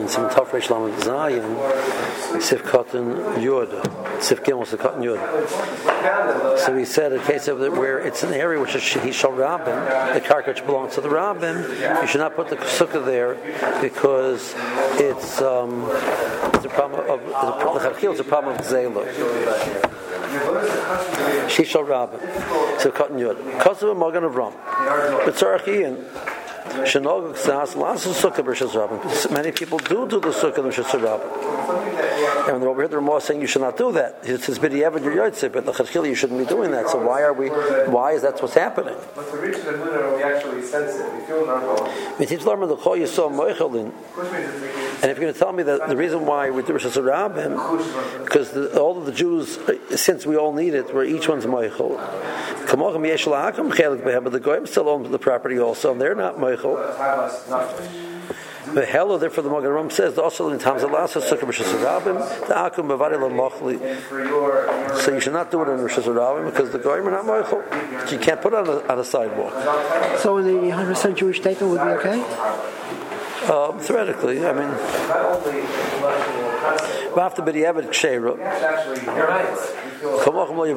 in Simon Tov Reish Lamed Zayin, Sif Katan Yud, Sif Gimel Sif Katan Yud. So he said a case of it where it's an area which he shall Rabbin, the karka which belongs to the Rabbin, you should not put the sukkah there because it's a problem of the problem of Zayla. She shall Rabbin. So Katan Yud. Kosav Magan of Ram. But Tzarachian. Many people do the sukkah in Rishas Rabbin. And over here the Ramah is saying you should not do that. It's his bidi evan your yotze, but the chachil you shouldn't be doing that. So why is that what's happening? But to reach the Munah, we actually sense it. We feel in our bones. And if you're going to tell me that the reason why we do Rishas Rabbin, because all of the Jews, since we all need it, where each one's moichel. But the goyim still own the property also, and they're not moichel. The hello, therefore, the Magen Ram says also in times of last sukkah Rishas Rabbin, the akum bevadi l'mochli. So you should not do it in Rishas Rabbin because the goyim are not moichel. You can't put it on a sidewalk. So in the 100% Jewish state, it would be okay. Theoretically, I mean, after b'diavad ksheira. So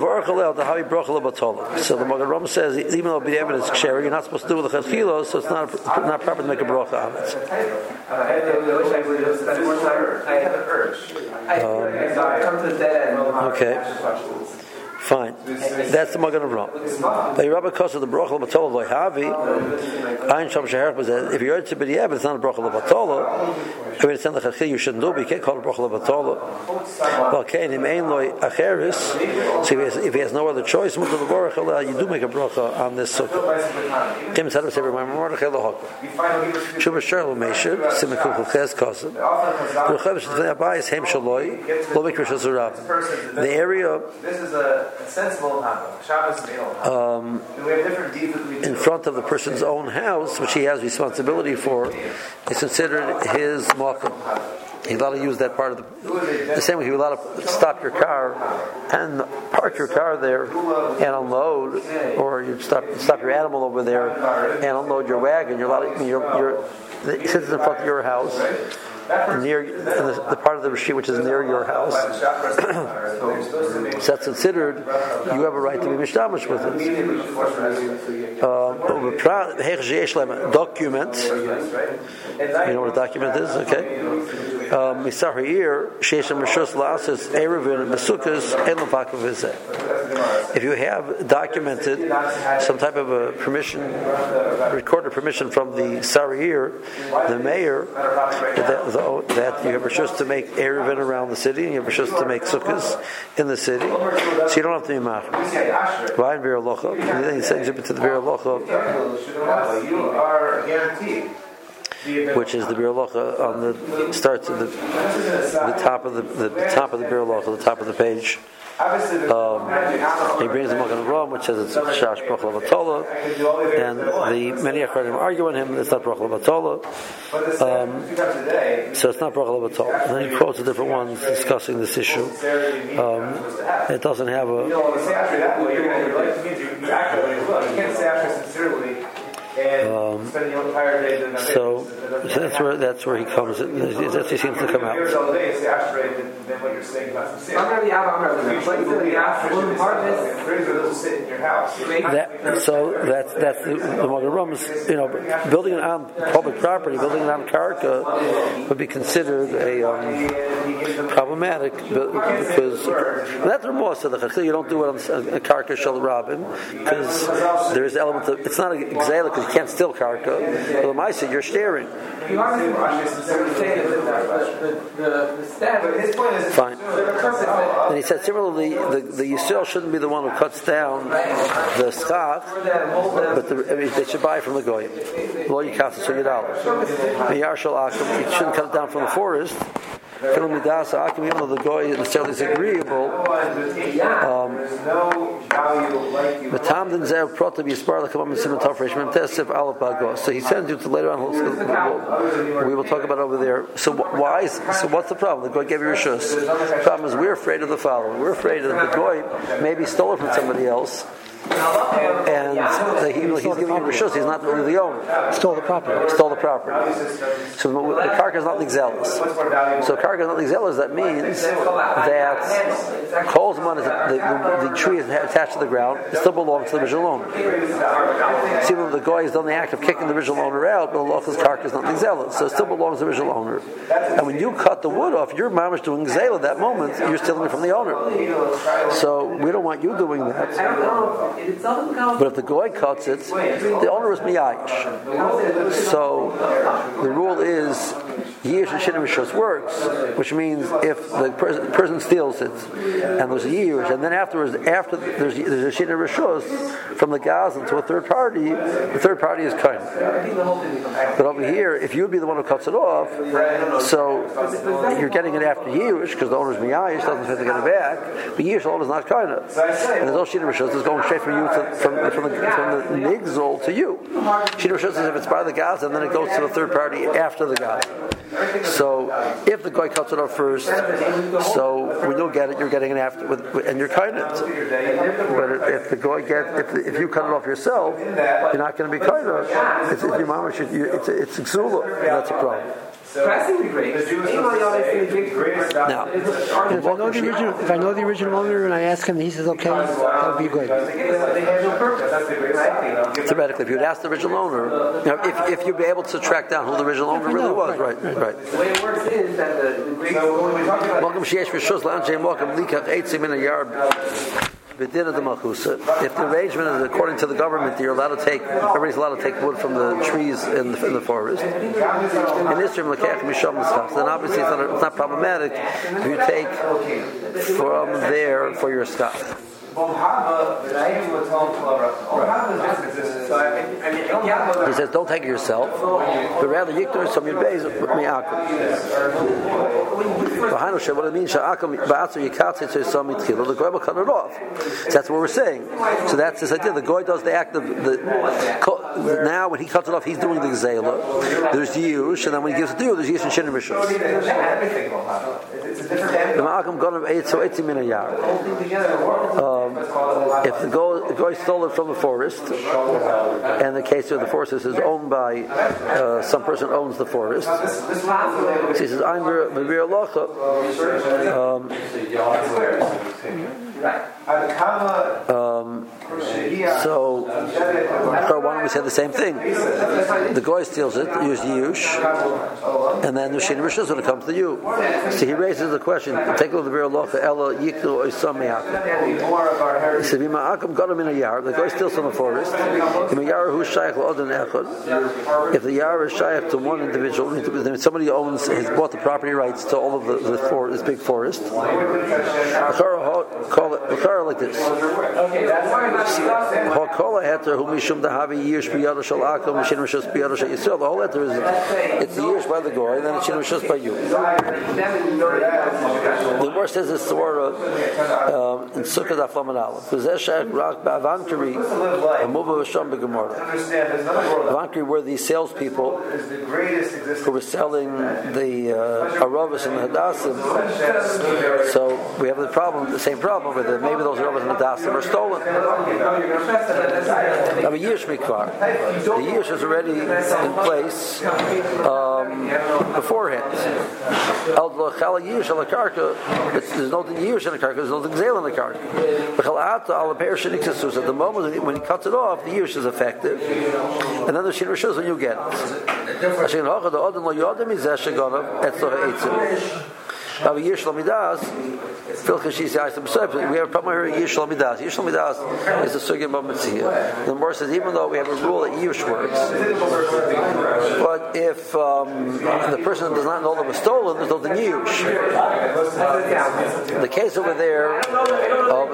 the Magen Ram says, even though b'diavad is ksheira, you're not supposed to do it with the chachilo, so it's not proper to make a bracha on it. Okay. Fine. That's the Magen Avraham. But Rabbi Kosa the bracha l'batola loyhavi. Ein sham sheherach was that if you're to b'diavad, it's not a bracha l'batola. If it's not the chachil, you shouldn't do. But you can't call it a bracha l'batola. Well, okay, him ein loy acheris. So if he has no other choice, you do make a bracha on this sukkah. Kim said say my mordechai lahok. Shuba sherlo meisher simekul ches kosa. The chav shetnei abayis hem shaloi lo mikra shazurav. The area. This is a sensible Shabbos in front of the person's own house, which he has responsibility for, is considered his makom. He's allowed to use that part of the same way he was allowed to stop your car and park your car there and unload, or you stop your animal over there and unload your wagon. You're allowed to, since it's in front of your house, near the part of the Rashid which is near your house, so that's considered you have a right to be mishtamish with it. Document. You know what a document is? Okay. If you have documented some type of a permission, recorded permission from the Sarahir, the mayor, that you have rishus to make erevin around the city, and you have rishus to make sukkahs in the city, so you don't have to be mach. Why in Bir Locha? And then he sends you to the Bir Locha, which is the Bir Locha on the starts at the top of the Bir Locha, the top of the page. He brings the Magen Avraham, which says it's Shash Bracha L'Batola, and the many Acharonim argue on him that it's not Bracha L'Batola, so it's not Bracha L'Batola. And then he quotes the different ones discussing this issue. It doesn't have a. So that's where he comes. He seems to come out. So that's the Magen Avraham. Building it on public property, building it on karka would be considered a problematic because that's the Ramah said the chachil you don't do it on a karka shel rabbin because there is element of it's not a exile because you can't steal karka. But the Maisa you're staring. Fine. And he said similarly, the Yisrael shouldn't be the one who cuts down the schach, but they should buy from the goyim. Lo yikatsu so $1. You shouldn't cut it down from the forest. Even though the goy necessarily is agreeable, so he sends you to later on. We will talk about over there. So what's the problem? The goy gave you rishus. The problem is we're afraid of the following. We're afraid that the goy maybe stole it from somebody else. and he's giving you reshus. He's not really the owner. Stole the property. Stole the property. So the karka is not nigzelis. So karka is not nigzelis. That means that kol zman is the tree is attached to the ground. It still belongs to the original owner. See, when the guy has done the act of kicking the original owner out, but the loch's karka is not nigzelis, so it still belongs to the original owner. And when you cut the wood off, your mamash doing gzela at that moment, you're stealing it from the owner. So we don't want you doing that. But if the goy cuts it, the owner is miyayish. So the rule is yish and shinim rishus works, which means if the person steals it and there's a yish, and then after there's a shinim rishus from the gazan to a third party, the third party is kind. But over here, if you'd be the one who cuts it off, so you're getting it after yish because the owner's miyayish doesn't have to get it back. But yish alone is not kind of, and there's no shinim rishus. It's going straight from you from the nigzol to you. Shinim rishus is if it's by the gazan, and then it goes to the third party after the gazan. So if the guy cuts it off first, so when you'll get it, you're getting it after, and you're kind of. But if the guy if you cut it off yourself, you're not going to be kind of. It's your mama it's xula. That's a problem. Pressing grapes. Now, if I know the original owner and I ask him, he says okay, that would be good. Theoretically, if you'd ask the original owner, if you'd be able to track down who the original owner really was, right. The way it works is that the grapes. Welcome, sheyesh rishus l'anshei welcome likach eitzim in a yard. If the arrangement is according to the government, everybody's allowed to take wood from the trees in the forest. In Israel, then obviously it's not problematic if you take from there for your stuff. He says, don't take it yourself, but rather yiktor some yudbeis mi'akum. What it means, the goy will cut it off. So that's what we're saying. So that's this idea. The goy does the act of now when he cuts it off, he's doing the gzela. There's the yush, and then when he gives it to you, there's yush and shinim rishus. The ma'akum gonna so 80 min a yard. If the guy stole it from the forest, and the case of the forest is owned by some person owns the forest, so he says, "I'm Mavir Locha." So why don't we say the same thing? The guy steals it, use yush, and then the shinim rishus when it comes to you. So he raises the question: take a look at the Mavir Locha, Ella Yiknu Oisam Me'akum. He said, "V'ma'akum got him in a yard. The guy steals from the forest. If the yard is shaykh to one individual, somebody has bought the property rights to all of this big forest. Call it like this. The whole letter is it's the years by the goy, and then it's years by you. The word says this Torah in Sukkah Daf Lamed Aleph. Avankri were these salespeople who were selling the Aravas and the Hadassim. So we have the same problem with it. Maybe those Aravas and Hadassim are stolen. Now the Yish Mikvar. The Yish is already in place beforehand. There's no Yish in the karka, there's no Gzeil in the karka. At the moment when he cuts it off, the Yish is effective, and then the Shin Rishus when you get it. Now, Yish Lamidas, we have a problem here. Yish Lamidas. Yish Lamidas is the Sugya B'Mitzvah. The Gemara says even though we have a rule that Yish works, but if the person does not know that it was stolen, there's no Yish. The case over there of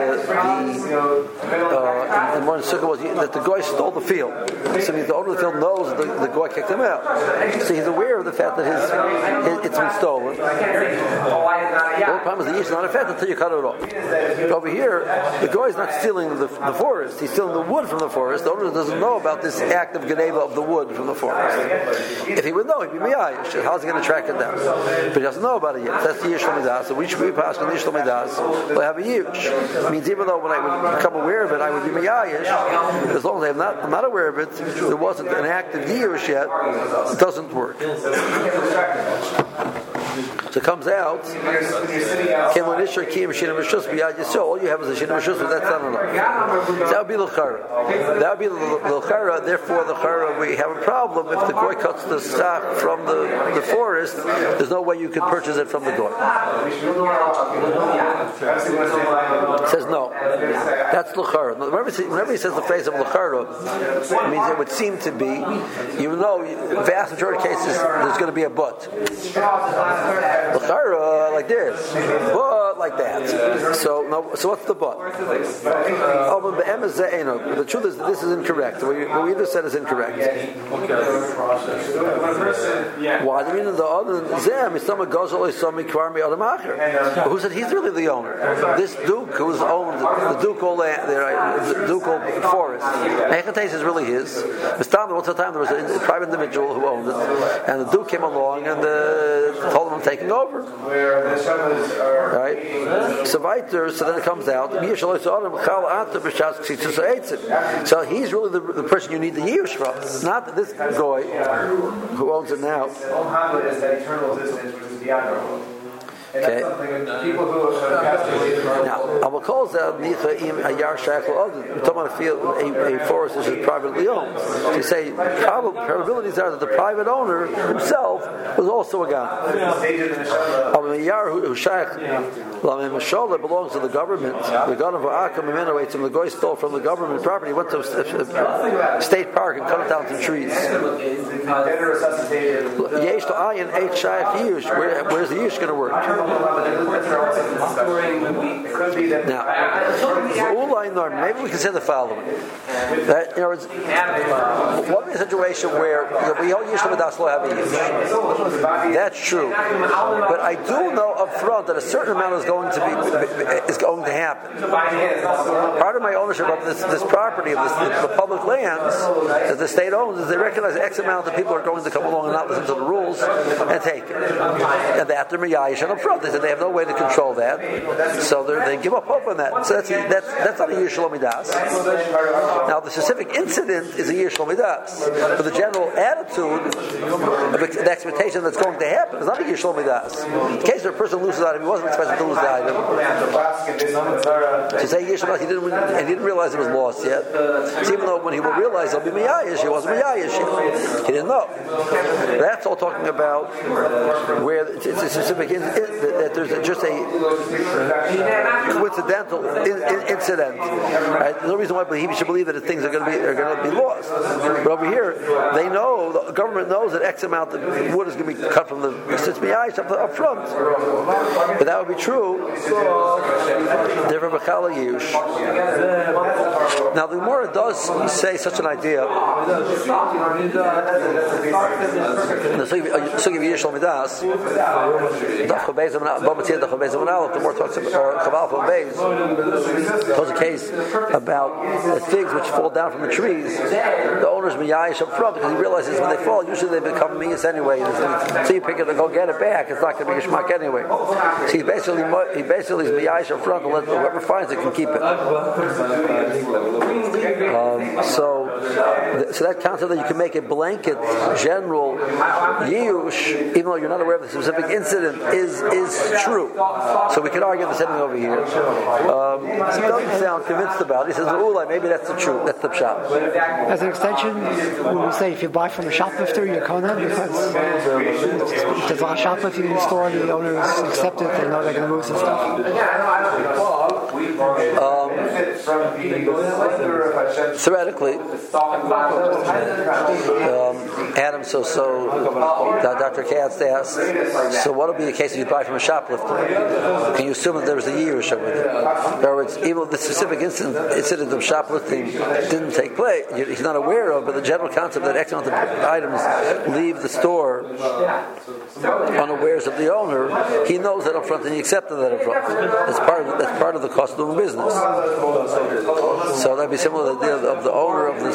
the more in Sukkah was that the guy stole the field. So the owner of the field knows that the guy kicked him out. So he's aware of the fact that it's been stolen. The only problem is the yish is not affected until you cut it off. But over here, the guy is not stealing the forest; he's stealing the wood from the forest. The owner doesn't know about this act of geneva of the wood from the forest. If he would know, he'd be miyayish. How's he going to track it down? But he doesn't know about it yet. That's the yish l'midas. So we should be passed on the yish l'midas. We'll have a yish. It means even though when I would become aware of it, I would be miyayish. As long as I'm not aware of it, there wasn't an act of yish yet. It doesn't work. So it comes out. All you have is a shina rishus, but that's not enough. That would be l'chara. That would be l'chara. Therefore, the chara we have a problem if the goy cuts the stock from the forest. There's no way you can purchase it from the goy. It says no. That's l'chara. Whenever he says the phrase of l'chara, it means it would seem to be, even though vast majority of cases there's going to be a but. L'chara like this, but like that. So what's the but? The truth is that this is incorrect. What we just said is incorrect. Why? I mean, the other who said he's really the owner? This duke who's owned the ducal land, the ducal forest. Hechates is really his. Once upon a time there was a private individual who owned it, and the duke came along and told him I'm taking over. Right? So then it comes out. So he's really the person you need the yish from, not this guy who owns it now. Okay. Now, I will call that we're talking about a forest that is privately owned. So you say probabilities are that the private owner himself was also a gan. A yar who belongs to the government. The god of Akam the guy stole from the government property. Went to a state park and cut down some trees. Where's the yish going to work? Now, maybe we can say the following. That, what is a situation where we all used to have a yish? That's true. But I do know up front that a certain amount is going to happen. Part of my ownership of this property, of the public lands that the state owns, is they recognize X amount of people are going to come along and not listen to the rules and take it. And that they're miyayish up front. They said they have no way to control that, so they give up hope on that. So that's not a yish l'midas. Now the specific incident is a yish l'midas, but the general attitude of the expectation that's going to happen is not a yish l'midas. In case where a person loses the item, he wasn't expected to lose the item. To say yish l'midas, he didn't realize it was lost yet. So even though when he will realize he'll be miyayish, he wasn't miyayish. He didn't know. That's all talking about where it's a specific that there's just a coincidental incident. Right? There's no reason why he should believe that things are going to be lost. But over here, they know, the government knows that X amount of wood is going to be cut from the miyayish up front. But that would be true. Therefore, b'chala yish. Now the Gemara does say such an idea. So give yish l'midas. The more talks about Chaval from Beis. There's a case about the figs which fall down from the trees. The owner's miyayish up front because he realizes when they fall, usually they become miyas anyway. So you pick it and go get it back. It's not going to be a shmak anyway. So he basically is miyayish up front and let whoever finds it can keep it. So that concept that you can make a blanket general yiush, even though you're not aware of the specific incident, is true. So we can argue the same thing over here. He doesn't sound convinced about it. He says, maybe that's the truth. That's the pshat. As an extension, we would say if you buy from a shoplifter, you're kona, because if there's a shoplifter in the store and the owners accept it, they know they're going to lose the stuff. Theoretically, Adam, so Dr. Katz asked, so what would be the case if you buy from a shoplifter? Can you assume that there was a yirush with it? In other words, even if the specific incident of shoplifting didn't take place, he's not aware of, but the general concept that X amount of items leave the store unawares of the owner, he knows that up front and he accepted that up front. That's part of the cost of doing business. So that'd be similar to the idea of the owner of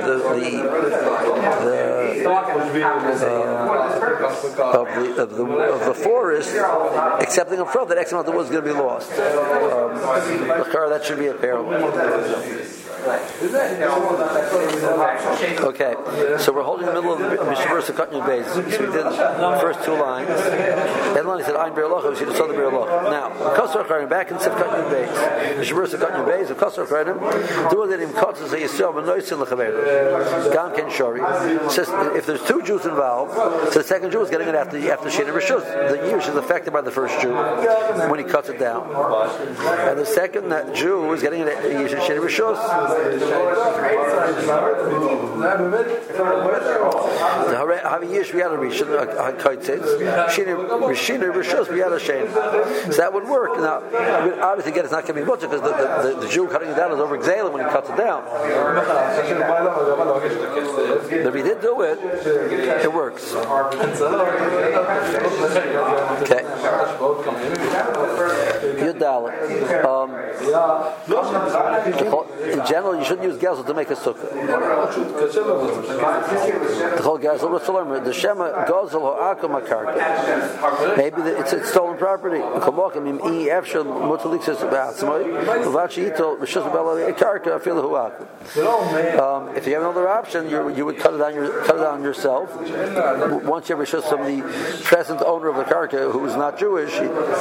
the forest accepting up front that X amount of wood is going to be lost. That should be a parallel. Okay, so we're holding the middle of Mishnah Katan Beis. So we did the first two lines. And then he said, "Ein Be'er Locha." We should have saw the Be'er Locha. Now, Kosar Chayim back in Sif Katan Beis. Mishnah Katan Beis of Kosar Chayim. Do it in Kotzes Yisrael B'Noisin L'Chaver. Gam Ken Shori. Says if there's two Jews involved, so the second Jew is getting it after Sheni Rishus. The yirush is affected by the first Jew when he cuts it down, and the second Jew is getting it after Sheni Rishus. So that would work. Now, obviously, again, it's not going to be much because the Jew cutting it down is over exhaling when he cuts it down. But if he did do it, it works. Okay. In general, you shouldn't use gezel to make a sukkah. The whole gezel, the shema gezel ho'akum akarka. Maybe it's stolen property. If you have another option, you would cut it down yourself. Once you have rishus from the present owner of the karka who is not Jewish,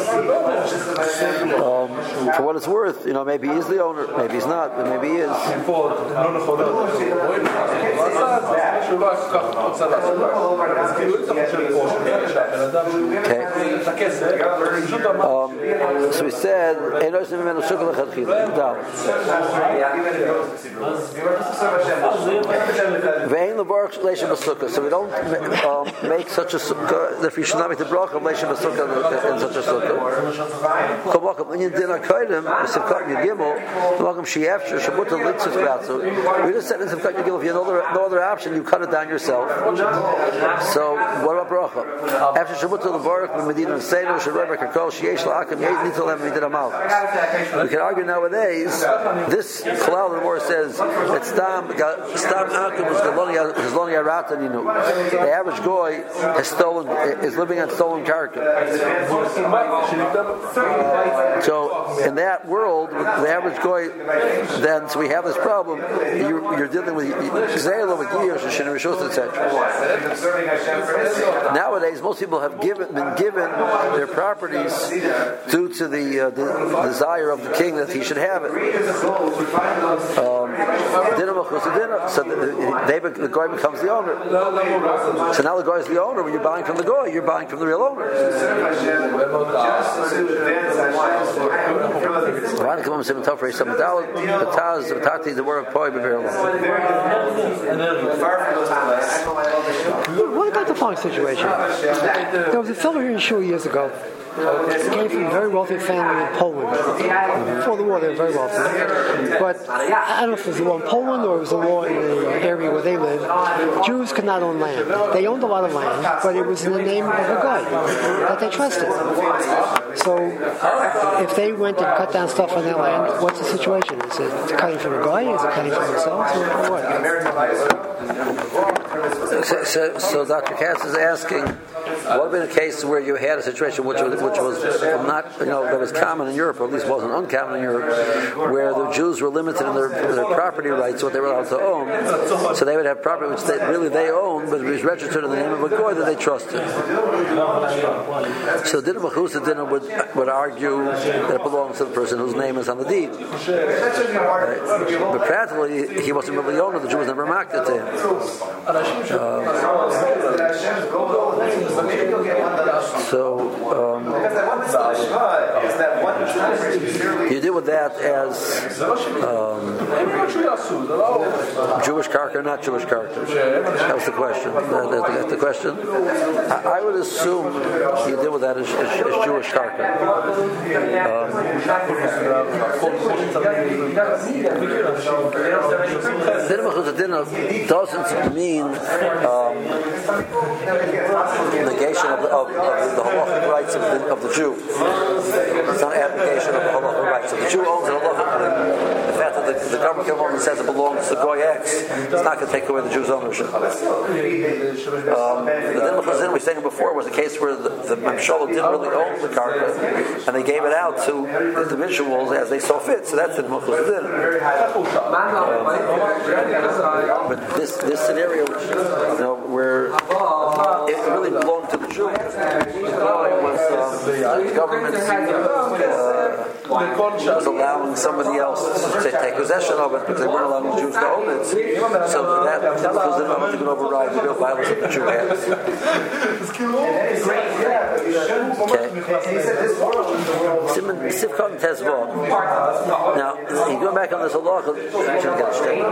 for what it's worth, maybe he is the owner, maybe he's not, but maybe he is. Okay. So we said, so we don't make such a sukkah, that we should not make the bracha of leishim b'sukkah in such a sukkah. We just said in Simchat Yigimel, if you have no other option, you cut it down yourself. So what about bracha? After Shabbat the Baruch Medina Seinu Shabbat Kakol Sheyesh La'akim Nitzalem Medina Mal. We can argue nowadays. This Kalal the Gemara says that Stam Akum is Galoni Arataninu. The average goy is living on stolen character. So in that world, the average goy, then so we have this problem. You're dealing with Zayla, with Yiyosh, and Rishos, etc. Nowadays, most people have been given their properties due to the desire of the king that he should have it. So the guy becomes the owner. So now the guy is the owner. When you're buying from the guy, you're buying from the real owner. The word of Poi. What about the following situation? There was a fellow here in Shul years ago. He came from a very wealthy family in Poland. Before the war, they were very wealthy. But I don't know if it was the law in Poland or it was the law in the area where they lived. Jews could not own land. They owned a lot of land, but it was in the name of a guy that they trusted. So if they went and cut down stuff on their land, what's the situation? Is it cutting from a guy? Is it cutting from themselves? Or what? So Dr. Katz is asking, what would be the case where you had a situation which was not, that was common in Europe, or at least wasn't uncommon in Europe, where the Jews were limited in their property rights, what they were allowed to own. So they would have property which they owned, but it was registered in the name of a goy that they trusted. So Dinah Machusa would argue that it belongs to the person whose name is on the deed. Right? But practically, he wasn't really the owner. The Jew was never marked it to him. You deal with that as Jewish karka or not Jewish karka? That was the question. That's the question. I would assume you deal with that as Jewish karka. Doesn't mean negation of the halachic rights of the Jew. It's not abdication of the halachic rights. If the Jew owns it, the fact that the government came along and says it belongs to Goy X, it's not going to take away the Jew's ownership. The din l'chazin we were saying before was a case where the Memshala didn't really own the karka, and they gave it out to individuals as they saw fit. So that's din l'chazin. But this scenario, where it really belonged to the Jew, it was the government was allowing somebody else to take possession of it because they weren't allowing the Jews to own it. So that was enough to override the real violence that the Jew had. Okay. Sifkot and Tezvah. Now, you go back on this Allah, you should get it straight.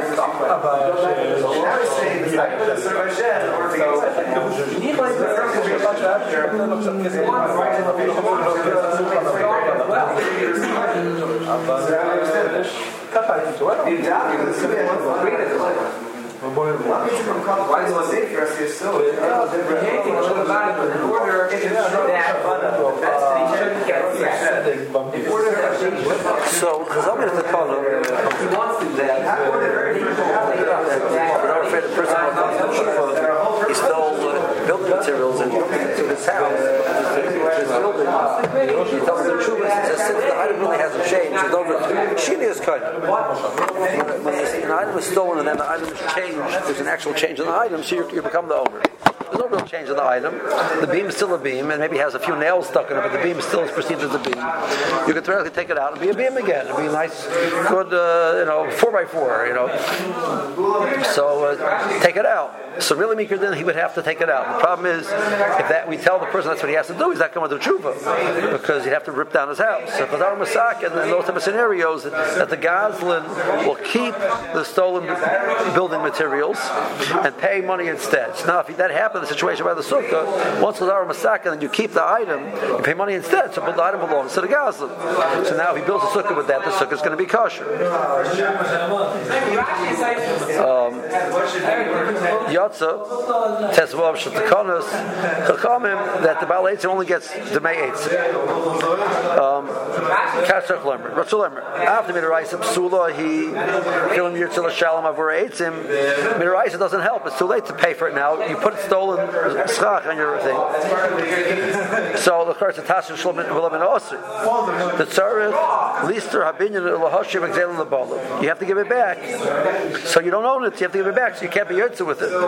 So, Chazal made a Takana. He stole building materials into his house. He tells the truth. He says, since the item really hasn't changed, Shini is kind of. When an item is stolen and then the item is changed, there's an actual change in the item, so you become the owner. There's no real change in the item. The beam is still a beam, and maybe has a few nails stuck in it, but the beam still is perceived as a beam. You can theoretically take it out and be a beam again. It'll be a nice, good, 4x4, So take it out. So really, Mikra Din, he would have to take it out. The problem is, if that we tell the person that's what he has to do, he's not going to do tshuva because he'd have to rip down his house. So for Dar Masak and those type of scenarios, that the Goslin will keep the stolen building materials and pay money instead. So now, if that happens, the situation by the sukkah, once the Dar Masak and then you keep the item, you pay money instead. So the item belongs to the Goslin. So now, if he builds a sukkah with that, the sukkah is going to be kosher. Yotza, Tezvav Shetikonos, Chachamim, that the Baal Eitzim only gets the May Eitzim. Kasher Chlemer, Ratzul Lemer. After Midaraisa Psula, he Kilim Yirtzil Shalom Avur Eitzim. Midaraisa doesn't help. It's too late to pay for it now. You put it stolen schach on your thing. So the first Tasha Shalom will have been Osir. The Tzarech Lister Habinyan Lahashim Exalim Labalim. You have to give it back. So you don't own it. You have to give it back. So you can't be Yirtzil with it.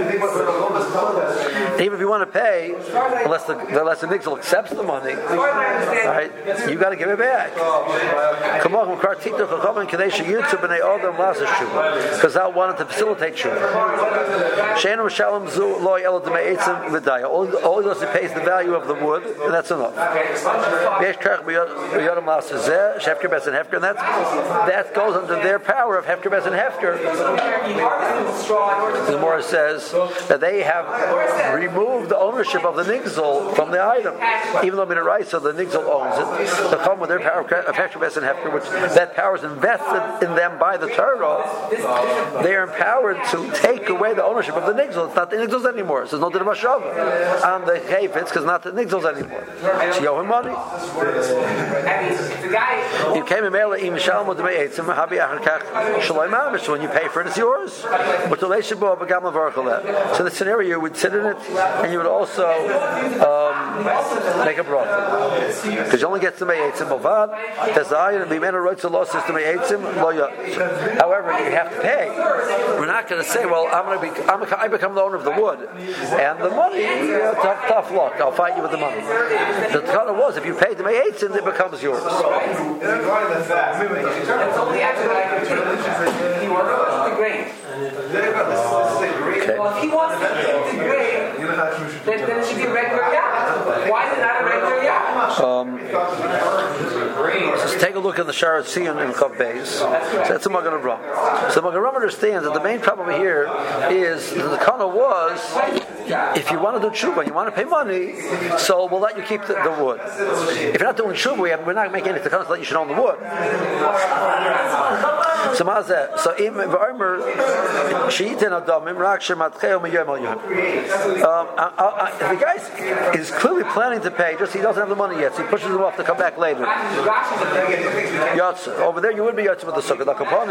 Even if you want to pay, unless the nixel accepts the money, right? You got to give it back. Come on, because I wanted to facilitate shuvah. All he does is pays the value of the wood, and that's enough. And that goes under their power of Hefker Bez and Hefker. The Gemara says that they have removed the ownership of the nigzol from the item, even though Midaraisa the nigzol owns it. To come with their power of Hefker Bez and Hefker, which that power is invested in them by the Torah, they are empowered to take away the ownership of the nigzol. It's not the nigzol's anymore. So there's no Dinamashava on the Chayfetz because not the nigzol's anymore. So you owe him money. You came in Mela Im Shalom with the Me'etzim Habi Acharkach Shalom Amish. When you pay for it, it's yours. But the Leishabo Bagam Varchalet. So the scenario, you would sit in it, and you would also make a bracha because you only get the Me'etzim Bavad. Tezayim and Bimena writes a law system Me'etzim Lo Yot. However, you have to pay. We're not going to say, well, I become the owner of the wood, and the money, tough luck. I'll fight you with the money. The Takana was, if you pay the Me'etzim, it becomes yours. He wants the grain. Okay. Well, if he wants to eat the grain, then it should be a regular yacht. Why is it not a regular yacht? take a look at the Shara Tzion in Chav Beis. So that's the Magen Avraham. So the Magen Avraham understands that the main problem here is the Kana was, if you want to do tshuva, you want to pay money, so we'll let you keep the wood. If you're not doing tshuva, we're not making any takanas that you should own the wood. So Mazeh, so the guy is clearly planning to pay, just he doesn't have the money yet, so he pushes him off to come back later. Yotz, over there you would be yotz with the sukkah.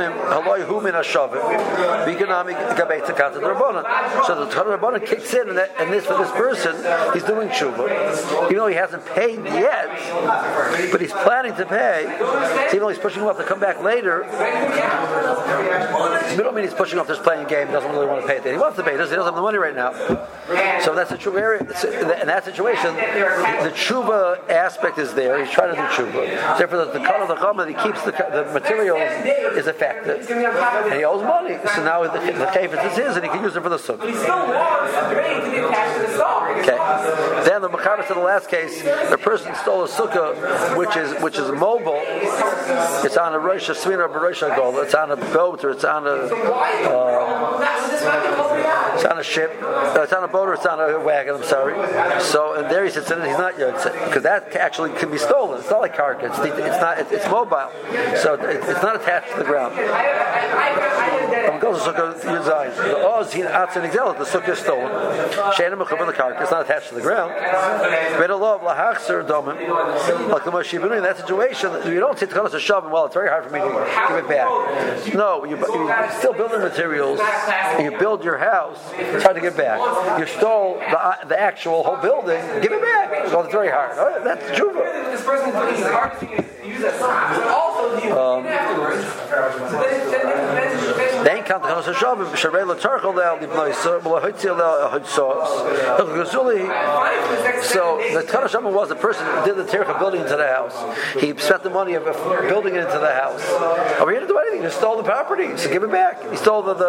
So the Rabbanan kicks in, and this for this person, he's doing tshuva. Even though he hasn't paid yet, but he's planning to pay, so even though he's pushing him off to come back later, we don't mean he's pushing off this playing game, doesn't really want to pay it. He wants to pay it, he doesn't have the money right now. So that's a true area. In that situation, the tshuva aspect is there. He's trying to do tshuva. Therefore, the kol of the chama, he keeps the materials is effective, and he owes money. So now the chayfetz is his, and he can use it for the sukkah. Okay. Then the mechaber to the last case, the person stole a sukkah, which is mobile. It's on a rosh hasmina or rosh hagol. It's on a boat, or it's on a ship. It's on a boat, or it's on a wagon. I'm sorry. So, and there he sits in it. He's not yotze because that actually can be stolen. It's not like carcass. It's mobile, so it's not attached to the ground. The sukkah is stolen. The carcass is not attached to the ground. In that situation, you don't say takanas hashavim. Well, it's very hard for me to give it back. No, you still build the materials. You build your house. It's hard to give back. You stole the actual whole building. Give it back. So it's very hard. Right? That's tshuva. This person is doing the hard thing is use that song. Also, they ain't count the takanas hashavim. Sharei l'tarchol le'al libnoisa. V'lahotzi le'al hotzos. So the takanas hashavim was the person who did the tircha building into the house. He spent the money of building it into the house. Over here to do anything. He stole the property. So give it back. He stole the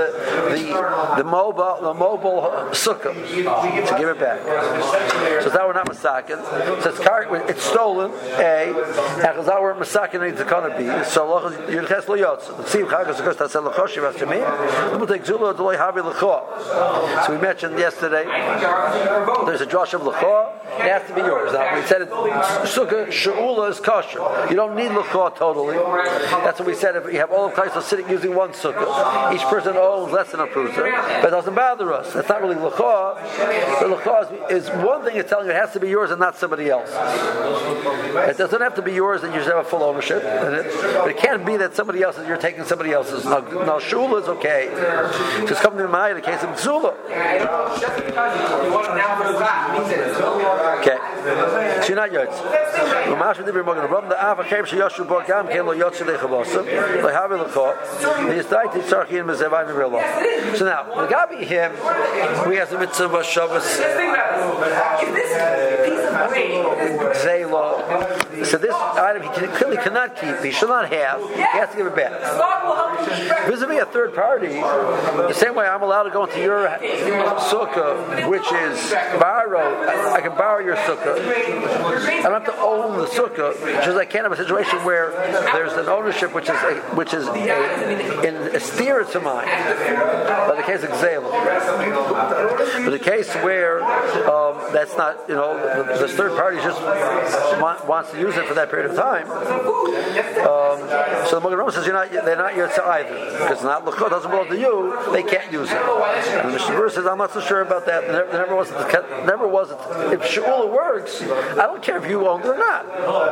mobile sukkah. So give it back. So now we're not masakin. So it's stolen. A. Now we're masakin into kana B. So you're ches lo yotz. See chagas because that's a lachoshi vashamim. So we mentioned yesterday. There's a drosh of lachosh. It has to be yours. Now we said sukkah she'ula is kosher. You don't need lachosh totally. That's what we said. If you have all of Klaisel sitting using one sukkah, each person owns less than a prusa, but it doesn't bother us. That's not really lachosh. The lachosh is one thing. It's telling you it has to be yours and not somebody else. It doesn't have to be yours and you should have a full ownership in it. But it can't be that somebody else's. You're taking somebody else's. Now shula is okay. Just come to mind in the case of tzula. Okay. So you're not yotz. So now, Gabi him, we have the mitzvah of Shabbos. So this item he clearly cannot keep. He should not have. He has to give it back. Vis-a-vis a third party, the same way I'm allowed to go into your sukkah, which is borrow. I can borrow your sukkah. I don't have to own the sukkah, because I can't have a situation where there's an ownership which is in a steer to mine. But the case of Gzela. But the case where that's not, the third party just wants to use it for that period of time. So the Magen Avraham says they're not yotze either, because not l'chot doesn't belong to you. They can't use it. And the Mishnah says I'm not so sure about that. There never was. If she'ula works, I don't care if you own it or not.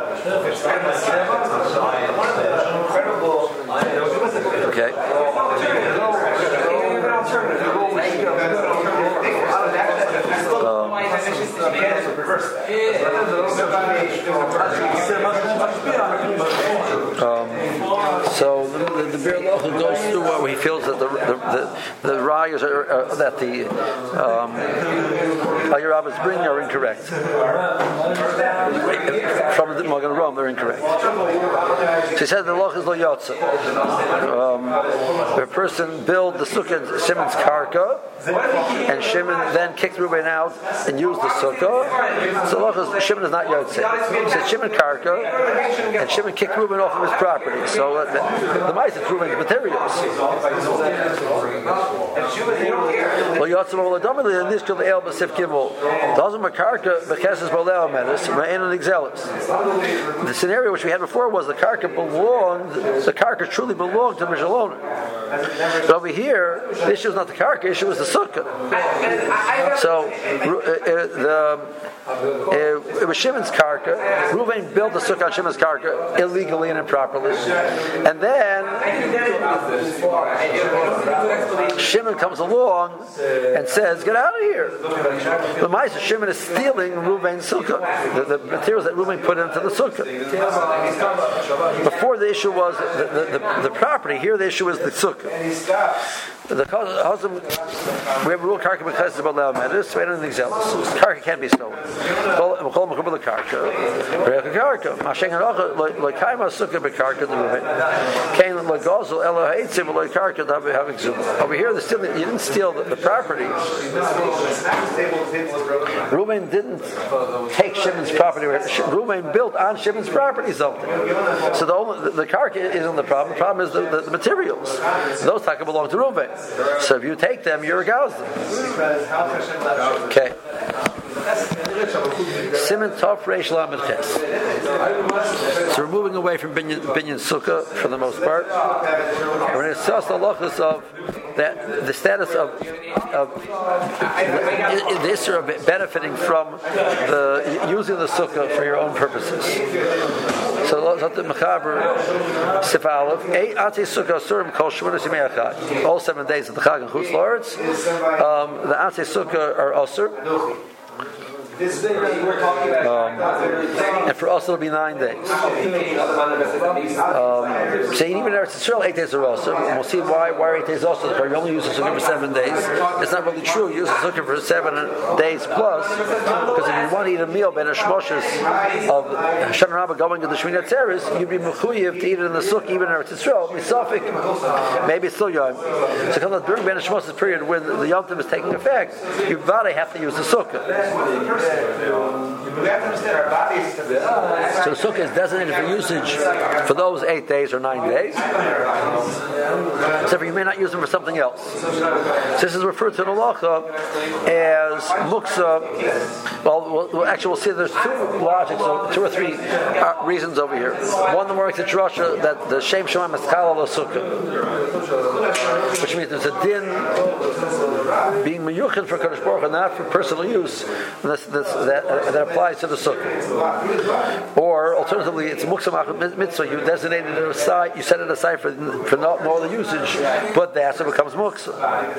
Okay. So the Beer Locha goes through where he feels that the rayas that the Ayur Rabbis bring are incorrect. From the Magen Avraham, they're incorrect. So he said the Locha is lo yotze. A person built the sukkah in Shimon's karka, and Shimon then kicked Reuben out and used the sukkah. So Shimon is not yotze. He said Shimon karka, and Shimon kicked Reuben off of his property. So the mice is Reuben's materials. Well, yotze v'oladomili and this killed el b'sif gimel. Doesn't makarka b'cheses b'oleo medis ra'in and exelis. The scenario which we had before was the karka truly belonged to Mishalon. But over here, the issue is not the karka, the issue is the sukkah. So it was Shimon's karka. Reuven built the sukkah on Shimon's karka illegally and improperly, and then Shimon comes along and says, "Get out of here." The Ma'aser Shimon is stealing Reuven's sukkah, the materials that Reuven put into the sukkah. Before the issue was the property. Here the issue is the sukkah. The husband, we have a rule karka because it's about loud matters. We don't think else. Karka can't be stolen. Over here, you didn't steal the property. Reuben didn't take Shimon's property. Reuben built on Shimon's property something. So the karka isn't the problem. The problem is the materials. Those taka belong to Reuben. So if you take them, you're a Gauzdin. Okay. Siman Tov Reish Lamed Ches. So we're moving away from Binyan Sukkah for the most part. We're going to discuss the halachas of that, the status of the issue of benefiting from using the Sukkah for your own purposes. So Mechaber Sif Aleph, Ate Sukkah Asurim Kol Shmonos Yemei Echad. All 7 days of the Chag and Chutz La'aretz, the Ate Sukkah are Asur. And for us it'll be 9 days. So even in Eretz Yisrael 8 days are also. And we'll see why are 8 days also. You only use the sukkah for 7 days. It's not really true. You use the sukkah for 7 days plus, because if you want to eat a meal ben hashmoshes of Shana Rabbah going to the Shmini Atzeres, you'd be mechuyev to eat it in the sukkah even in Eretz Yisrael. Misafik, maybe it's still yom. So come during ben hashmoshes period when the Yom Tov is taking effect, you have to use the sukkah. So the sukkah is designated for usage for those 8 days or 9 days. Except for you may not use them for something else. So this is referred to in halacha as muksa. Well, actually, we'll see there's 2 logics, 2 or 3 reasons over here. One, the more it's Russia that the Shem Shema Maskal al sukkah, which means there's a din being meyuchin for Kadosh Baruch Hu, not for personal use. That applies to the sukkah. Or alternatively, it's muksa machut mitzvah. You designated it aside. You set it aside for no other usage, but the answer becomes muksa.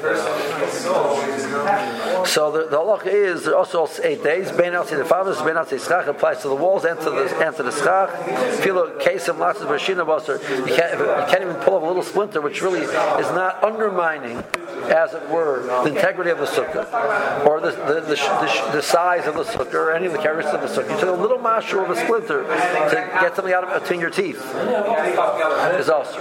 So the halacha is there also 8 days. Bein Atzi the fathers, Bein Atzi schach applies to the walls and to the schach. Filo kesim latzes b'shina basar. You can't even pull up a little splinter, which really is not undermining, as it were, the integrity of the sukkah or the size of the sukkah or any of the characteristics of the sukkah. You took a little mashu of a splinter to get something out of between your teeth. Is also.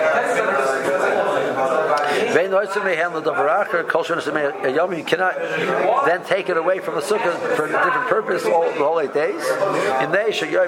You cannot then take it away from the sukkah for a different purpose the whole 8 days. In the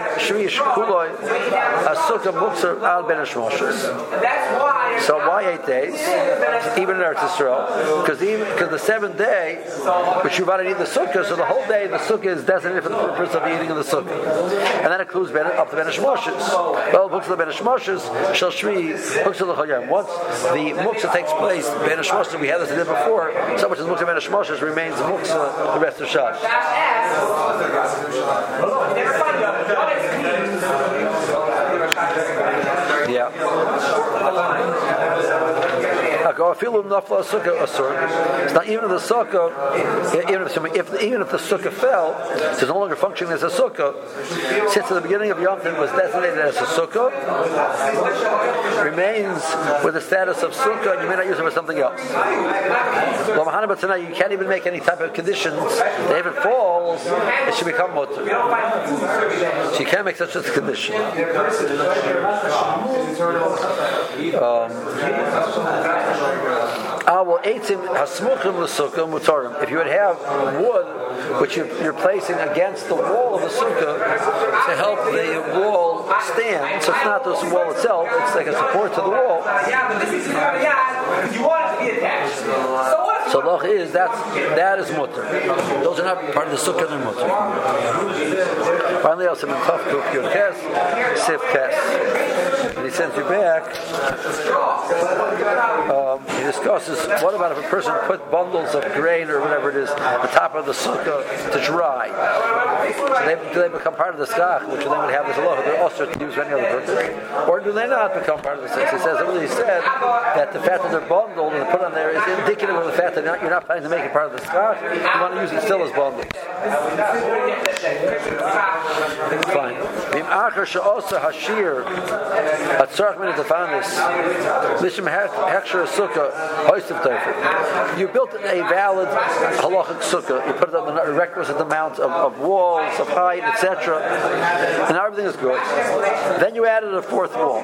so why 8 days? Even in Eretz Yisrael, because the 7th day, which you want to eat the sukkah, so the whole day the sukkah is designated for the purpose of eating in the sukkah, and that includes up to Ben Hashmoshes. Well, books of the Ben Hashmoshes shall shri books of the Chayim. Once the muksa takes place, Ben Hashmoshes, we had this did before. So much as muksa Ben Hashmoshes remains muksa the rest of Shas. Yeah. Even nafla sukkah asur. It's not even if the sukkah, even if the sukkah fell, it's no longer functioning as a sukkah. Since at the beginning of Yom Tov was designated as a sukkah, remains with the status of sukkah, and you may not use it for something else. But tonight you can't even make any type of conditions. If it falls, it should become mutter. So you can't make such a condition. If you would have wood which you're placing against the wall of the sukkah to help the wall stand, so it's not the wall itself, it's like a support to the wall. So loch is that is mutter. Those are not part of the sukkah, they're mutter. Finally, also in Tov Kuf Yud Ches, Sif Ches. And he sends you back. He discusses what about if a person put bundles of grain or whatever it is on the top of the sukkah to dry. So do they become part of the skach, which then would have this law, they're also to use for any other purpose? Or do they not become part of the skach? He says, it really said that the fact that they're bundled and put on there is indicative of the fact that you're not planning to make it part of the skach. You want to use it still as bundles. Fine. You built a valid halachic sukkah. You put it on the requisite amount of walls, of height, etc. And everything is good. Then you added a fourth wall.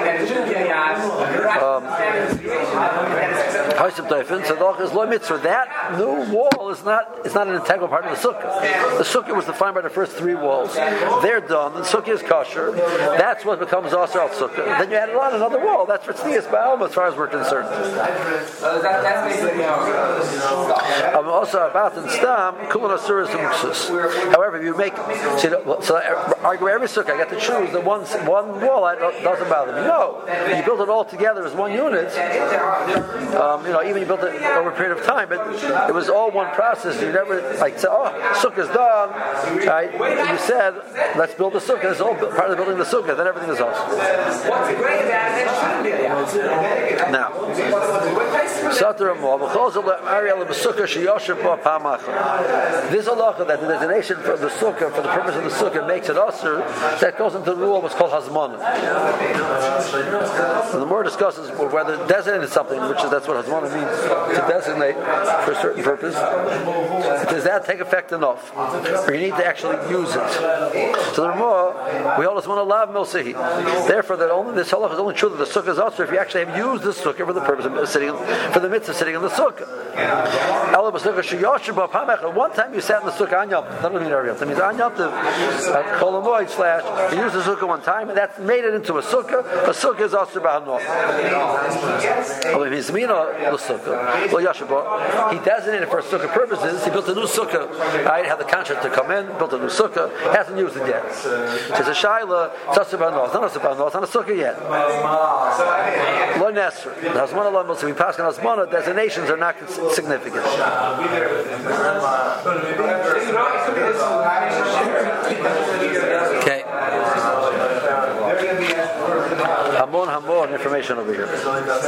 So that new wall is not an integral part of the sukkah. The sukkah was defined by the first three walls. They're done. The sukkah is kosher. That's what becomes also al sukkah. Then you added on another wall. That's for tznius ba'alma as far as we're concerned. Also about the stam, kulan asuras and muksus. However, if you make so argue every sukkah, I got to choose the one wall that doesn't bother me. No, you build it all together as one unit. Even you built it over a period of time, but it was all one process. You never say, sukkah's done. Right? You said, let's build the sukkah. It's all part of the building of the sukkah. Then everything is awesome. Now, this halacha that the designation for the sukkah, for the purpose of the sukkah, makes it usher, that goes into the rule of what's called hazmana. So the more discusses whether designated something, that's what hazmana means, to designate for a certain purpose. Does that take effect enough? Or you need to actually use it? So the more we hold hazmana lav milsihi. Therefore, this halacha is only true that the sukkah is usher if you actually have used the sukkah for the purpose of sitting, for the mitzvah of sitting in the sukkah. One time you sat in the sukkah on Yom Tov. That doesn't mean every Yom Tov. That means on Yom Tov, you used the sukkah one time, and that made it into a sukkah. A sukkah is also b'hanor. He designated for sukkah purposes. He built a new sukkah. I had the contract to come in, built a new sukkah, hasn't used it yet. So it's a shayla, it's also b'hanor. It's not a sukkah yet. Lo nesr. The hazmana lo milsi. We pass on hazmana. Designations are not significant. Okay. Hamon information over here.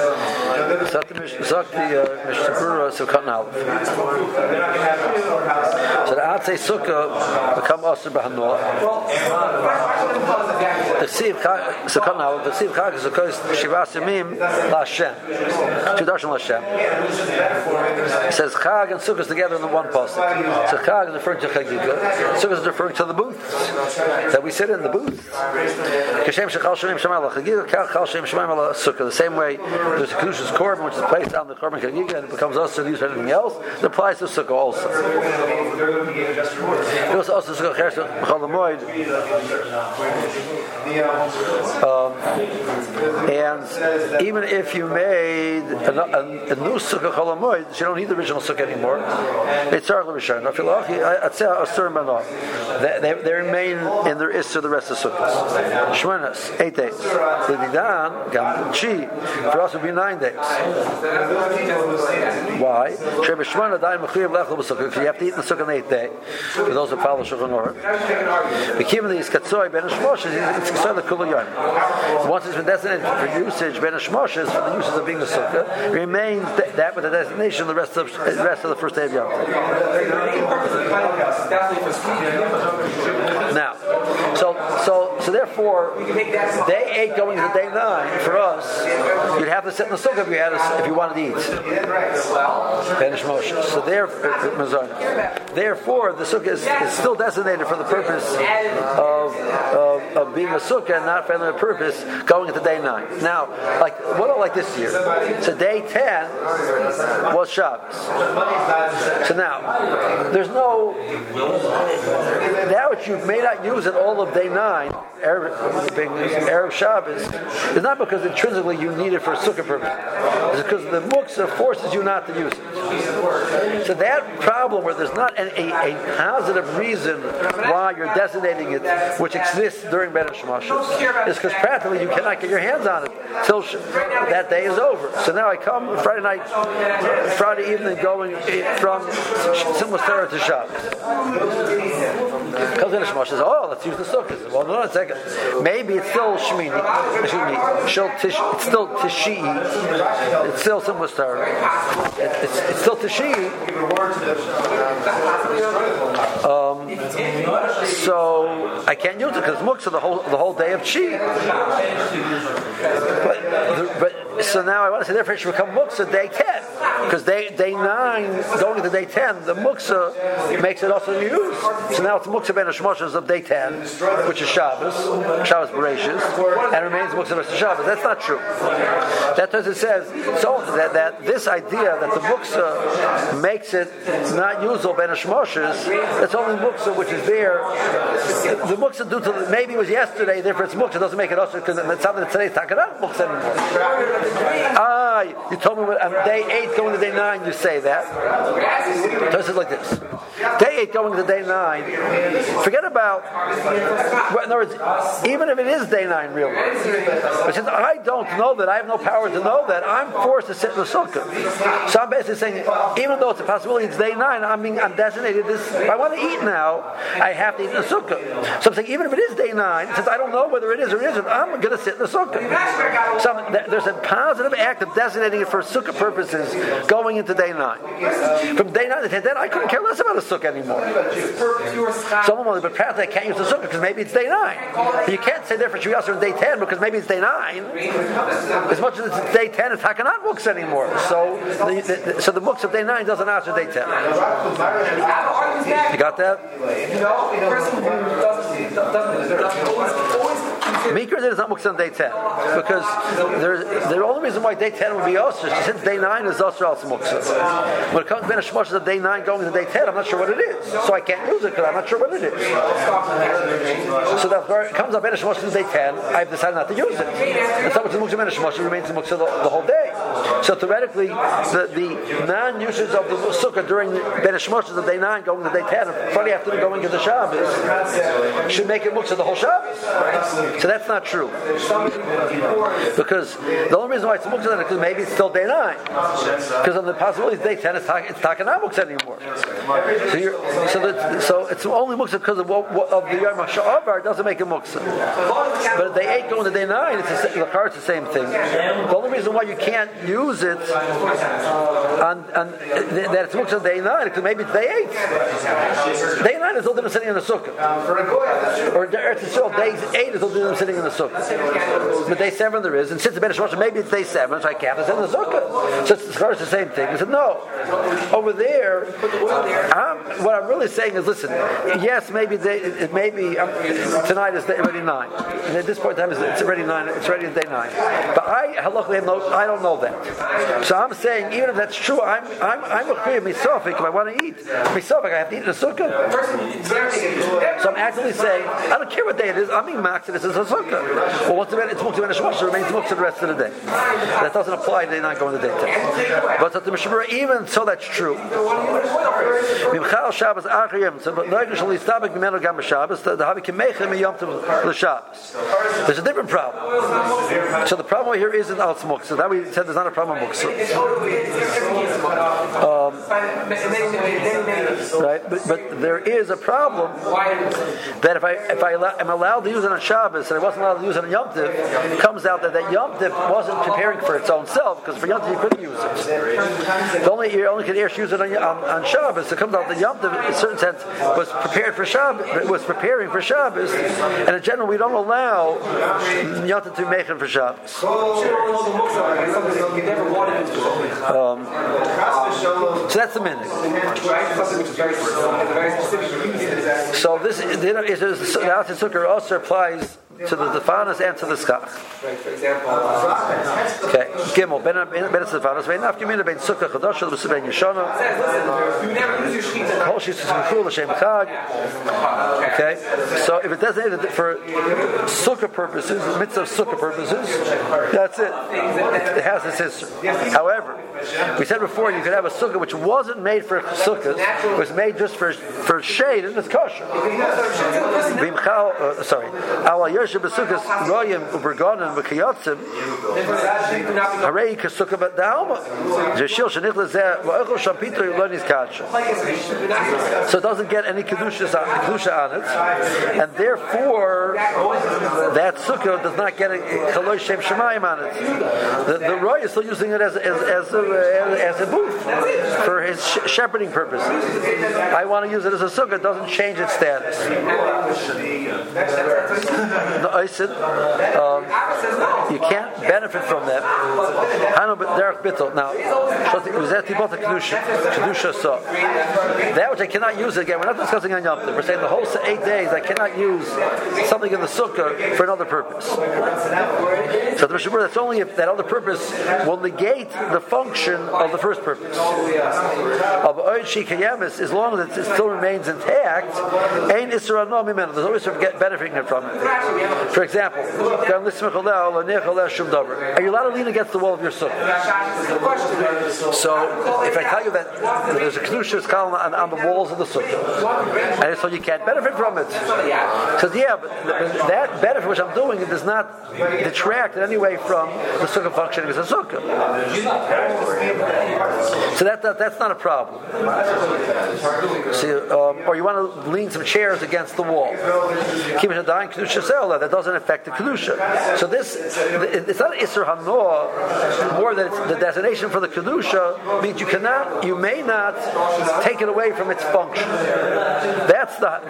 So the Atzei Sukkah become Asr B'Hanor. The Siv Chag is Shivas Yamim LaHashem. Two darshan LaHashem. It says Chag and Sukkah is together in the one pasuk. So Chag is referring to Chagiga. Sukkah is referring to the booths that we sit in, the booths. The same way there's a Kedushas Korban which is placed on the Korban Chagiga and it becomes also used for anything else, it applies to Sukkah also. It was also Sukkah Chersh B'chol HaMoed. And even if you made a new Sukkah Chol HaMoed, you don't need the original Sukkah anymore. They remain in their Isser the rest of Sukkahs. Shmonas, 8 days. Chi, for us it would be 9 days. Why? Because you have to eat in the sukkah on the 8th day. For those who follow Shulchan Aruch. Once it's been designated for usage, Ben Hashmoshes, for the uses of being a sukkah, remains that with the designation the rest of the first day of Yom Tov. Now, so therefore, day 8 going into day 9 for us, you'd have to sit in the sukkah if you wanted to eat. Ben Hashmoshes. So therefore, the sukkah is still designated for the purpose of being a sukkah and not for any other purpose going into day 9. Now, what I like this year. So day 10 was Shabbos. So now, there's no. Now that you may not use it all of day 9, Erev Shabbos, it's not because intrinsically you need it for a sukkah purpose. It's because the muktzah forces you not to use it. So that problem where there's not a positive reason why you're designating it, which exists during Ben Hashmoshes, is because practically you cannot get your hands on it till that day is over. So now I come Friday evening going from Simchas Torah to Shabbos. Comes in Hashmoshes says, let's use the sukkah. Well, no, a second. Maybe it's still Shmini. It's still Tishi'i. It's still Simchas Torah. It's still Tishi'i. So I can't use it because muktzah the whole day of Chi. But so now I want to say therefore it should become muktzah day 10 because day 9 going into day 10 the muktzah makes it also used. So now it's muktzah ben hashmoshes of day 10, which is Shabbos Bereishis, and remains muktzah of Shabbos. That's not true. That's as it says. So that this idea that the muktzah makes it not usable ben hashmoshes, that's only muktzah which is there. The muktzah due to maybe it was yesterday, therefore it's muktzah doesn't make it also because it's something that today's takanah muktzah anymore. You told me on day 8 going to day 9 you say that. So it's like this. Day 8 going to day 9, forget about, in other words, even if it is day 9 really, but since I don't know that, I have no power to know that, I'm forced to sit in the sukkah. So I'm basically saying, even though it's a possibility it's day 9, I'm designated this, if I want to eat now, I have to eat in the sukkah. So I'm saying, even if it is day 9, since I don't know whether it is or it isn't, I'm going to sit in the sukkah. So there's a positive act of designating it for sukkah purposes going into day 9. From day 9 to 10, I couldn't care less about a sukkah anymore. But practically I can't use the sukkah because maybe it's day 9. But you can't say therefore should we also in day 10 because maybe it's day 9. As much as it's day 10, it's takanat books anymore. So the books of day 9 doesn't answer day 10. You got that? Mikra is not muktzah on day 10 because the only reason why day 10 would be osir since day 9 is osir also muktzah. When it comes to Ben Hashmoshes of day 9 going to day 10, I'm not sure what it is, so I can't use it because I'm not sure what it is. So that it comes up Ben Hashmoshes of day 10, I've decided not to use it. And so much the muktzah Ben Hashmoshes remains in muktzah the whole day. So theoretically, the non-usage of the sukkah during Ben Hashmoshes of day 9 going to day 10, and Friday afternoon going to the Shabbos should make it muktzah the whole Shabbos. So that's not true. Because the only reason why it's muktzah is because maybe it's still day 9. Because on the possibility it's day 10, it's takanah muktzah anymore. So it's only muktzah because of the Yom HaSha'avar doesn't make it muktzah. But if day 8 going to day 9, it's the same thing. The only reason why you can't use it that it's muktzah on day 9 because maybe it's day 8. Day 9 is all them sitting in the sukkah. Or Eretz Yisrael, day 8 is all them sitting in the sukkah. But day 7 there is, and since the Ben Hashmoshes, maybe it's day 7, so I can't sit in the sukkah. So it's the same thing. I said, no. Over there, what I'm really saying is, listen, yes, maybe tonight is already 9. And at this point in time, it's already 9, it's already day 9. But I don't know that. So I'm saying, even if that's true, I'm a Kriya Misofik. If I want to eat Misofik, I have to eat in a sukkah. So I'm actually saying, I don't care what day it is, I'm being maxed, this is a sukkah. Well, what's the matter? It's Muktzah Ben Hashmosh, it remains Muktzah the rest of the day. That doesn't apply, they're not going to the daytime. But the Mishabura, even so that's true. Mimchal Shabbos Achayim, so the Havi Kimechem Yom Tov L'Shabbos. There's a different problem. So the problem here isn't Al Muktzah. That we said there's not a problem with Muktzah. Right, but there is a problem that if I am allowed to use it on Shabbos and I wasn't allowed to use it on Yom Tov, it comes out that Yom Tov wasn't preparing for its own self, because for Yom Tov you couldn't use it. You only could use it on Shabbos. So it comes out that Yom Tov, in a certain sense, was prepared for Shabbos. It was preparing for Shabbos, and in general we don't allow Yom Tov to be making for Shabbos. So that's the minute. So this the Alter Sukkah also applies to the Stefanos and to the Skach. Okay. Gimel. Ben Stefanos. Ben Afkimina. Ben Sukkah Chadasha. Ben Yeshana. Kol Shishachul L'Shem Chag. Okay. So if it's designated for Sukkah purposes, mitzvah Sukkah purposes, that's it. It has its history. However, we said before you could have a Sukkah which wasn't made for Sukkahs, it was made just for shade, and it's kosher. Besukas royim ubergonim v'kiyotzim harei kasukah b'da'alma zeshil shenichla zeh v'ochel shampito yolonis kacha. So it doesn't get any kedusha on it, and therefore that sukkah does not get a chalosh shem shemayim on it. The roy is still using it as a booth for his shepherding purposes. I want to use it as a sukkah. It doesn't change its status. You can't benefit from that. Now, that which I cannot use again, we're not discussing on Yom Tov. We're saying the whole 8 days I cannot use something in the sukkah for another purpose. So the Mishabur, that's only if that other purpose will negate the function of the first purpose. As long as it still remains intact, there's always benefiting from it. For example, are you allowed to lean against the wall of your sukkah? So, if I tell you that there's a kedusha column on the walls of the sukkah, and so you can't benefit from it, so but that benefit which I'm doing, it does not detract in any way from the sukkah functioning as a sukkah. So that's not a problem. See, or you want to lean some chairs against the wall. That doesn't affect the kedusha. So it's not Isser Hanoah, more that it's the designation for the kedusha means you may not take it away from its function. That's the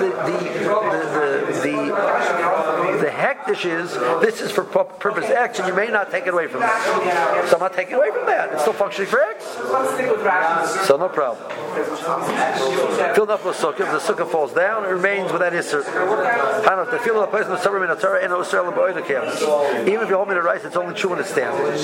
hektish is this is for purpose X, and you may not take it away from it. So I'm not taking it away from that. It's still functioning for X. So no problem. Filled up with sukkah. If the sukkah falls down, it remains with that Isser. The feel of the place in the summer in the Torah and even if you hold me to rice, it's only true when it's standing. The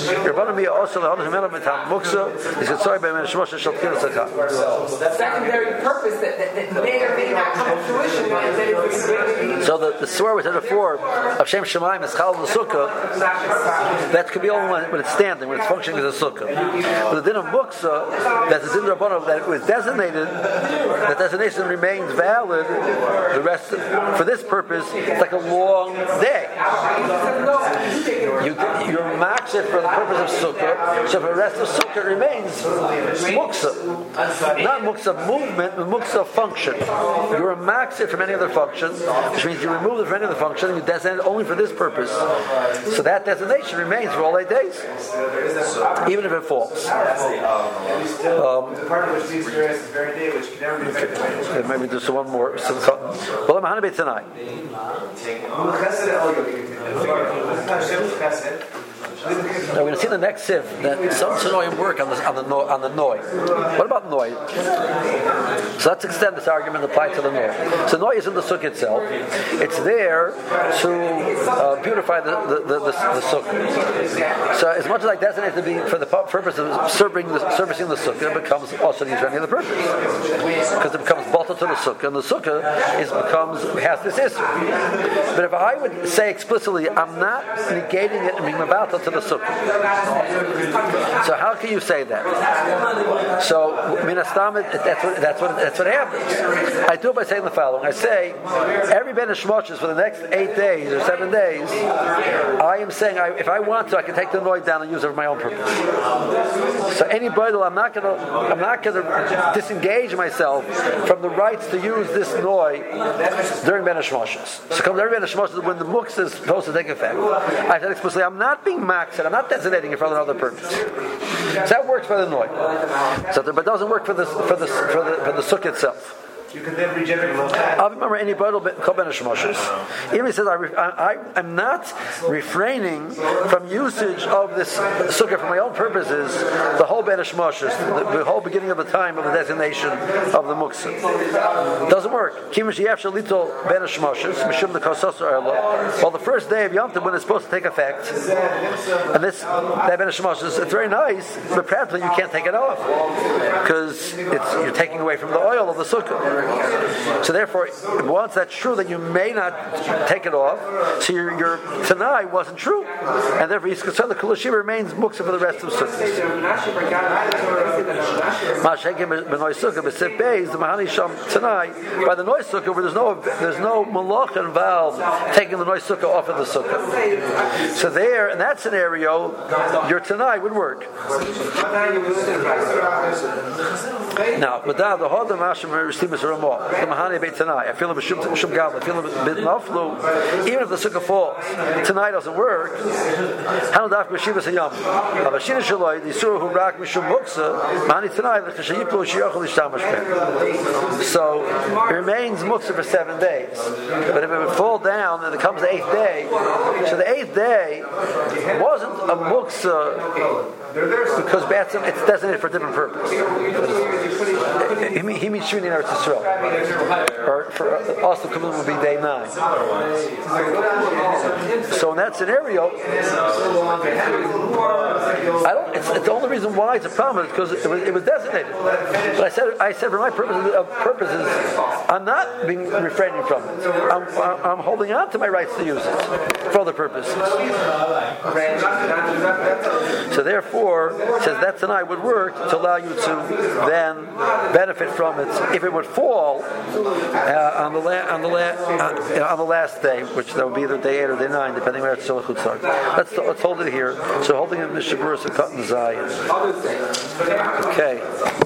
secondary purpose that may or may not come to fruition. So the swear we said before of Shem Shemaim is Chal Sukkah. That could be only when it's standing, when it's functioning as a sukkah. But the din of Muksa, that's the din of Rabbanan that it was designated, that designation remains valid. The rest for this purpose, it's like a long day. You're maxed for the purpose of sukkah, so for the rest of sukkah remains muksa. Not muksa movement, but muksa function. You're maxed from any other function, which means you remove it from any other function and you designate it only for this purpose. So that designation remains for all 8 days, even if it falls. Maybe just one more. Well, I'm Hanabit tonight. Now we're going to see in the next sieve that some Tanoim work on the Noi. What about Noi? So let's extend this argument and apply it to the Noi. So Noi is in the Sukkah itself. It's there to beautify the Sukkah. So as much as I designate to be for the purpose of servicing the Sukkah, it becomes also used for any other purpose. Because it becomes bottled to the Sukkah, and the Sukkah has this issue. But if I would say explicitly, I'm not negating it and being about to the Sukkah. So how can you say that? So minastam, that's what happens. I do it by saying the following. I say every Ben Ishmoshes for the next 8 days or 7 days, I am saying if I want to, I can take the Noi down and use it for my own purpose. So any bridle, I'm not going to disengage myself from the rights to use this Noi during Ben Ishmoshes. So come during Ben Ishmoshes when the muksa is supposed to take effect. I said explicitly, I'm not being maxed. I'm not designating it for another purpose. So that works for the Noi. So, but it doesn't work for the Sukkah itself. You can then regenerate more. I'll remember any bottle called Ben Ishmoshes. Even he says, I'm not refraining from usage of this sukkah for my own purposes, the whole Ben Ishmoshes, the whole beginning of the time of the designation of the muksa. Doesn't work. Well, the first day of Yom Tov when it's supposed to take effect, and that Ben Ishmoshes, it's very nice, but practically you can't take it off because you're taking away from the oil of the sukkah. So therefore, once that's true, then you may not take it off. So your Tanai wasn't true, and therefore he's concerned the Kol Shiva remains muksa for the rest of the sukkahs. The Mahani Sham Tanai by the Noi Sukkah, where there's no malach involved taking the Noi Sukkah off of the sukkah. So there, in that scenario, your Tanai would work. Now, but the Hodam Hashem Rishtimus Ramah, the Mahani Beit Tanai, I feel a Shum Gabla, I feel a bit Naflu, even if the Sukkah falls, Tanai doesn't work. Hanadaf Meshivas Hayam. Abashina Shaloi, the Surah who rak Mishum Muksa, Mahani Tanai, the Chashayiplu Shiachal Ishtamash. So it remains Muksa for 7 days. But if it would fall down and it comes the 8th day, so the 8th day wasn't a Muksa because it's designated for a different purpose. He means Shuni in Eretz Yisrael. Or for us, the Kabbalah would be day 9. So in that scenario, it's the only reason why it's a problem is because it was designated. But I said for my purposes, I'm not refraining from it. I'm holding on to my rights to use it for other purposes. So therefore, it says that tonight would work to allow you to then benefit from it if it would fall on the last day, which that would be either day 8 or day 9, depending where it's still a chutzar. Let's hold it here. So holding it in the Shavuos and cutting Zion. Okay.